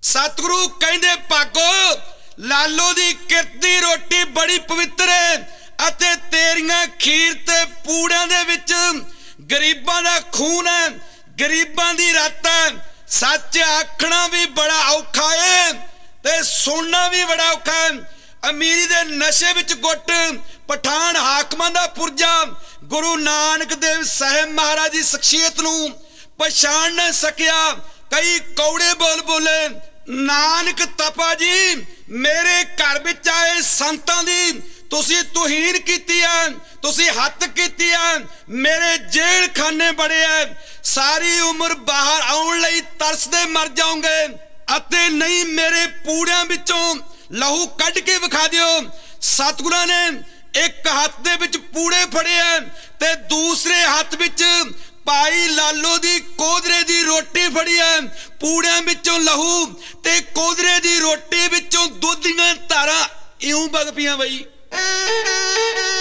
सतगुरु कहंदे भागो लालो दी किरत दी रोटी बड़ी पवित्र है अते तेरियां खीर ते पूड़ियां दे विच गरीबां दा खून है, गरीबां दी रत है। सच आखना भी बड़ा औखा है ते सुनना भी बड़ा औखा है। अमीरी दे नशे विच गुट पठान हाकमां दा पुरजा गुरु नानक देव साहिब महाराज दी शख्सियत नूं पछाण न सकिया। कई कौड़े बोल बोले नानक तपा जी मेरे घर विच आए संतां दी तुसी तुहीन कीती है, तुसी हत्त कीती है, मेरे जेल खाने बड़े है, सारी उम्र बाहर आउण लई तरसदे मर जाओगे अते नहीं मेरे पूड़ियां विचों लहू कढ के विखा दिओ। सतगुरां ने एक हत्थ दे विच पूड़े फड़े है ते दूसरे हत्थ विच भाई लालो दी कोदरे दी रोटी फड़ी है। पूड़ियां विचों लहू ते कोदरे दी रोटी विचों दुध दीयां धारां इउं बग पियां बई।